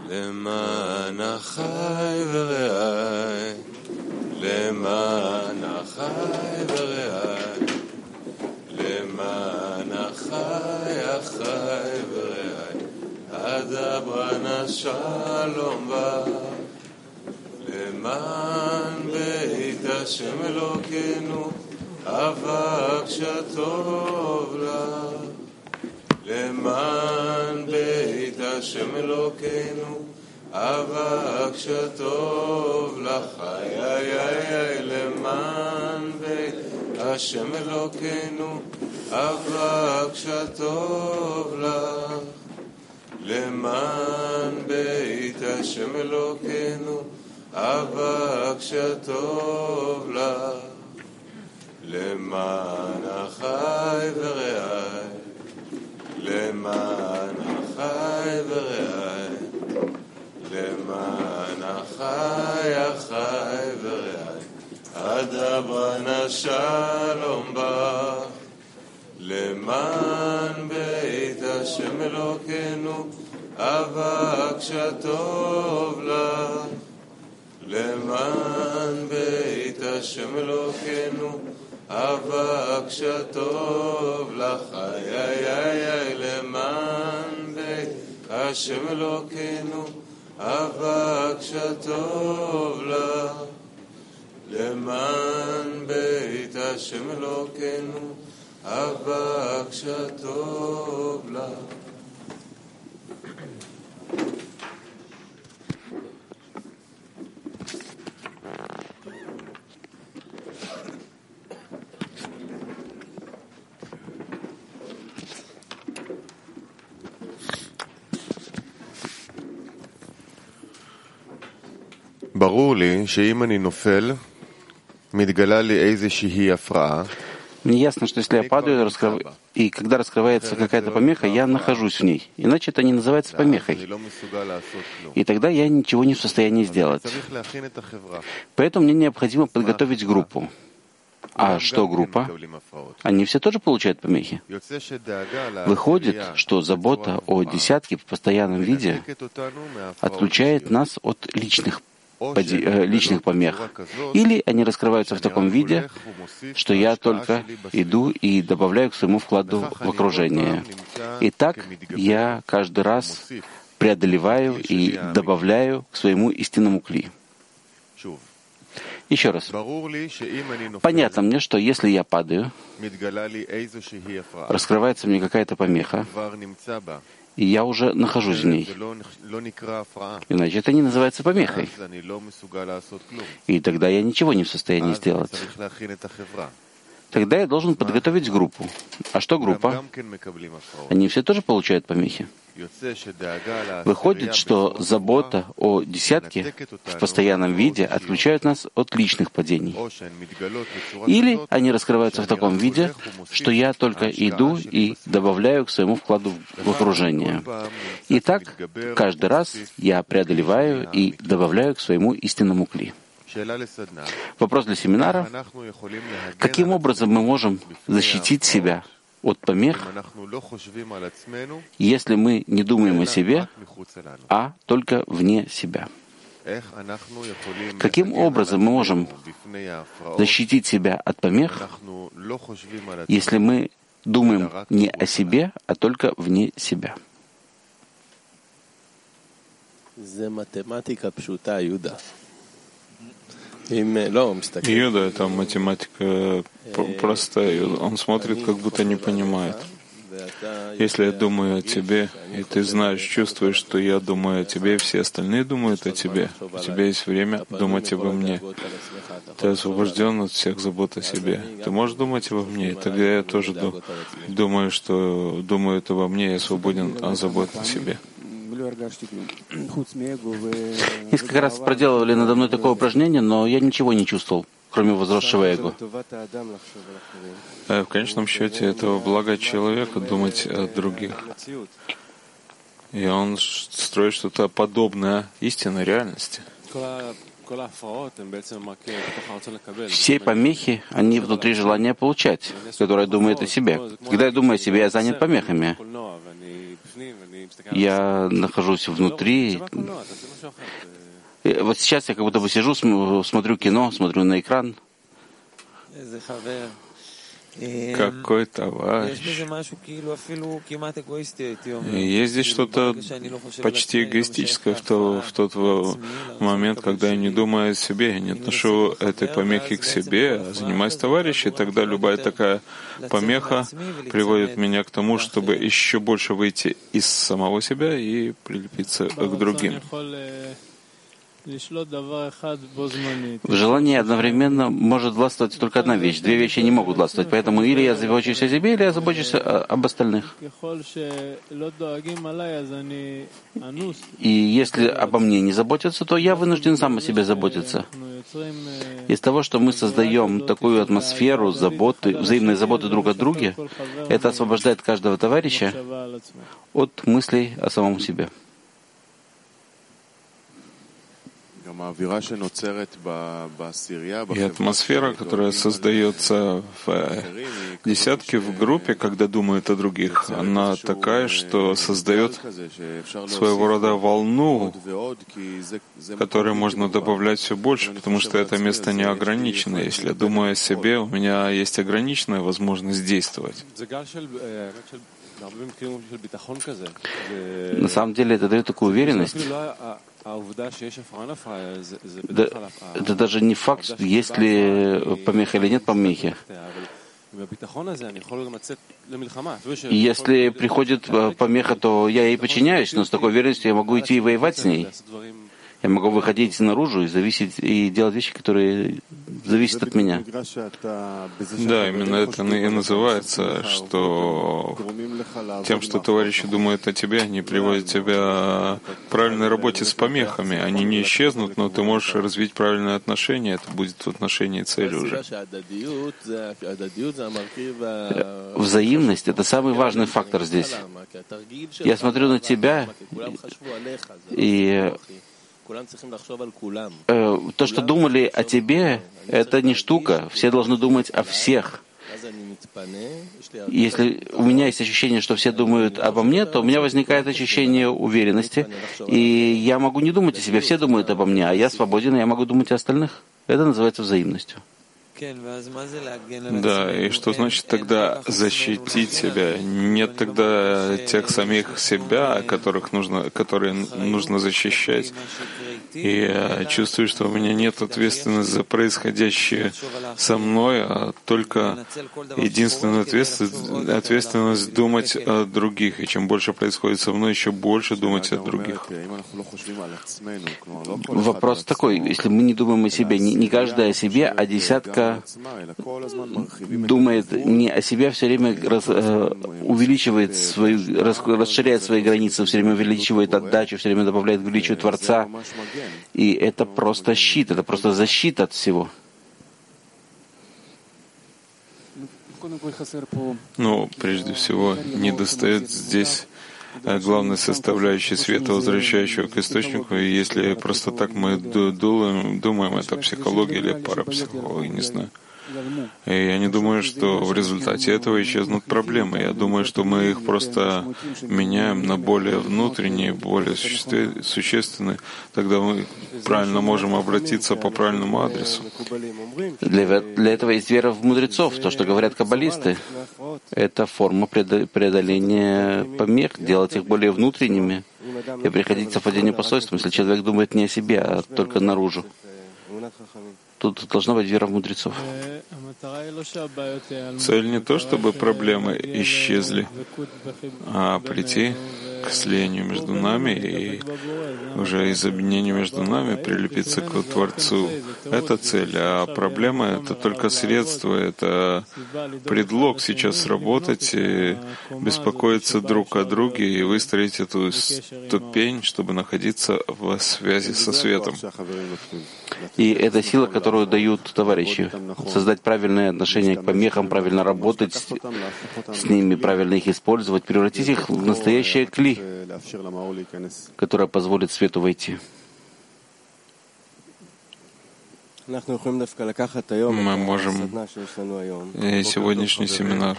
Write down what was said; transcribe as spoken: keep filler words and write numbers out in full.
למען אחי ורעי, למען אחי ורעי, למען אחי אחי ורעי, אדברה נא שלום בה, למען בית השם אלוקינו, אבקשה טוב לך. למען בית השם אלוקינו, אבקשה טוב לך. איי איי איי, למען בית השם אלוקינו, אבקשה טוב לך. למען בית השם אלוקינו, אבקשה טוב לך. למען אחי ורעי, למען אחי ורעי, למען אחי אחי ורעי, אדברה נא שלום בך. למען בית השם אלוקינו, אבקשה טוב לך. למען בית השם אלוקינו, אבקשה טוב לך. איי איי איי איי, למען בית השם אלוקינו, אבקשה טוב לך. למען בית השם אלוקינו, אבקשה טוב לך. ברור לי שאם אני נופל, מתגלה לי איזושהי הפרעה. Мне ясно, что если я падаю, раскрыв... и когда раскрывается какая-то помеха, я нахожусь в ней. Иначе это не называется помехой. И тогда я ничего не в состоянии сделать. Поэтому мне необходимо подготовить группу. А что группа? Они все тоже получают помехи. Выходит, что забота о десятке в постоянном виде отключает нас от личных личных помех. Или они раскрываются в таком виде, что я только иду и добавляю к своему вкладу в окружение. И так я каждый раз преодолеваю и добавляю к своему истинному кли. Еще раз. Понятно мне, что если я падаю, раскрывается мне какая-то помеха, и я уже нахожусь в ней. Иначе это не называется помехой. И тогда я ничего не в состоянии сделать. Тогда я должен подготовить группу. А что группа? Они все тоже получают помехи. Выходит, что забота о десятке в постоянном виде отключает нас от личных падений. Или они раскрываются в таком виде, что я только иду и добавляю к своему вкладу в окружение. И так каждый раз я преодолеваю и добавляю к своему истинному кли. Вопрос для семинара. Каким образом мы можем защитить себя от помех, если мы не думаем о себе, а только вне себя? Каким образом мы можем защитить себя от помех, если мы думаем не о себе, а только вне себя? Юда — это математика простая. Он смотрит, как будто не понимает. Если я думаю о тебе, и ты знаешь, чувствуешь, что я думаю о тебе, и все остальные думают о тебе, у тебя есть время думать обо мне. Ты освобожден от всех забот о себе. Ты можешь думать обо мне, и тогда я тоже думаю, что думают обо мне, я свободен от забот о себе. Несколько раз проделывали надо мной такое упражнение, но я ничего не чувствовал, кроме возросшего эго. В конечном счете, этого блага человека думать о других. И он строит что-то подобное истинной реальности. Все помехи, они внутри желания получать, которое думает о себе. Когда я думаю о себе, я занят помехами. Я нахожусь внутри. Вот сейчас я как будто бы сижу, смотрю кино, смотрю на экран. Какой товарищ. Есть здесь что-то почти эгоистическое в, то, в тот момент, когда я не думаю о себе, я не отношу этой помехи к себе, а занимаюсь товарищем, тогда любая такая помеха приводит меня к тому, чтобы еще больше выйти из самого себя и прилепиться к другим. В желании одновременно может властвовать только одна вещь. Две вещи не могут властвовать. Поэтому или я забочусь о себе, или я забочусь об остальных. И если обо мне не заботятся, то я вынужден сам о себе заботиться. Из того, что мы создаем такую атмосферу заботы, взаимной заботы друг о друге, это освобождает каждого товарища от мыслей о самом себе. И атмосфера, которая создается в десятке, в группе, когда думают о других, она такая, что создает своего рода волну, которой можно добавлять все больше, потому что это место не ограничено. Если я думаю о себе, у меня есть ограниченная возможность действовать. На самом деле это дает такую уверенность. Да, это даже не факт, есть ли помеха или нет помехи. И если приходит помеха, то я ей подчиняюсь, но с такой уверенностью я могу идти и воевать с ней. Я могу выходить наружу и зависеть и делать вещи, которые зависят от меня. Да, именно это и называется, что тем, что товарищи думают о тебе, они приводят тебя к правильной работе с помехами. Они не исчезнут, но ты можешь развить правильные отношения, это будет в отношении цели уже. Взаимность — это самый важный фактор здесь. Я смотрю на тебя, и то, что думали о тебе, это не штука. Все должны думать о всех. Если у меня есть ощущение, что все думают обо мне, то у меня возникает ощущение уверенности, и я могу не думать о себе. Все думают обо мне, а я свободен, и я могу думать о остальных. Это называется взаимностью. Да, и что значит тогда защитить себя? Нет тогда тех самих себя, которых нужно, которые нужно защищать. И я чувствую, что у меня нет ответственности за происходящее со мной, а только единственная ответственность, ответственность думать о других. И чем больше происходит со мной, еще больше думать о других. Вопрос такой: если мы не думаем о себе, не, не каждый о себе, а десятка думает не о себе, все время раз, э, увеличивает свою, рас, расширяет свои границы, все время увеличивает отдачу, все время добавляет к величию Творца. И это просто щит, это просто защита от всего. Ну, прежде всего, недостает здесь главной составляющей света, возвращающего к источнику. И если просто так мы думаем, думаем, это психология или парапсихология, не знаю. И я не думаю, что в результате этого исчезнут проблемы. Я думаю, что мы их просто меняем на более внутренние, более существенные. Тогда мы правильно можем обратиться по правильному адресу. Для, для этого есть вера в мудрецов. То, что говорят каббалисты, это форма преодоления помех, делать их более внутренними и приходить к совпадению посольством, если человек думает не о себе, а только наружу. Тут должна быть вера в мудрецов. Цель не то, чтобы проблемы исчезли, а прийти к слению между нами и уже из объединения между нами прилепиться к Творцу. Это цель, а проблема — это только средство, это предлог сейчас работать и беспокоиться друг о друге и выстроить эту ступень, чтобы находиться в связи со светом. И это сила, которую дают товарищи. Создать правильное отношение к помехам, правильно работать с, с ними, правильно их использовать, превратить их в настоящее кли, которое позволит свету войти. Мы можем сегодняшний семинар